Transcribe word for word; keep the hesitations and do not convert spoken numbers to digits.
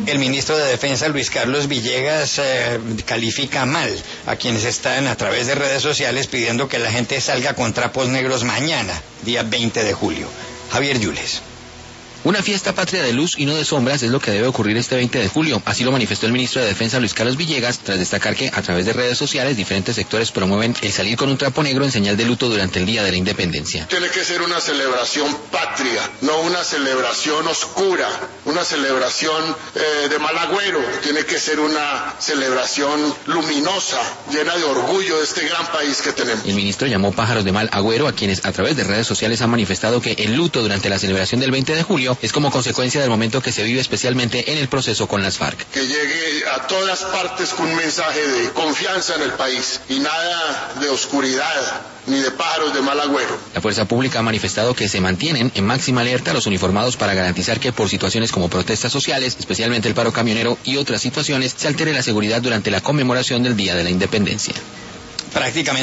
El ministro de Defensa, Luis Carlos Villegas, eh, califica mal a quienes están a través de redes sociales pidiendo que la gente salga con trapos negros mañana, día veinte de julio. Javier Yules. Una fiesta patria de luz y no de sombras es lo que debe ocurrir este veinte de julio. Así lo manifestó el ministro de Defensa, Luis Carlos Villegas, tras destacar que a través de redes sociales diferentes sectores promueven el salir con un trapo negro en señal de luto durante el Día de la Independencia. Tiene que ser una celebración patria, no una celebración oscura, una celebración eh, de mal agüero. Tiene que ser una celebración luminosa, llena de orgullo de este gran país que tenemos. El ministro llamó pájaros de mal agüero a quienes a través de redes sociales han manifestado que el luto durante la celebración del veinte de julio es como consecuencia del momento que se vive especialmente en el proceso con las FARC. Que llegue a todas partes con un mensaje de confianza en el país y nada de oscuridad ni de pájaros de mal agüero. La fuerza pública ha manifestado que se mantienen en máxima alerta los uniformados para garantizar que por situaciones como protestas sociales, especialmente el paro camionero y otras situaciones, se altere la seguridad durante la conmemoración del Día de la Independencia. Prácticamente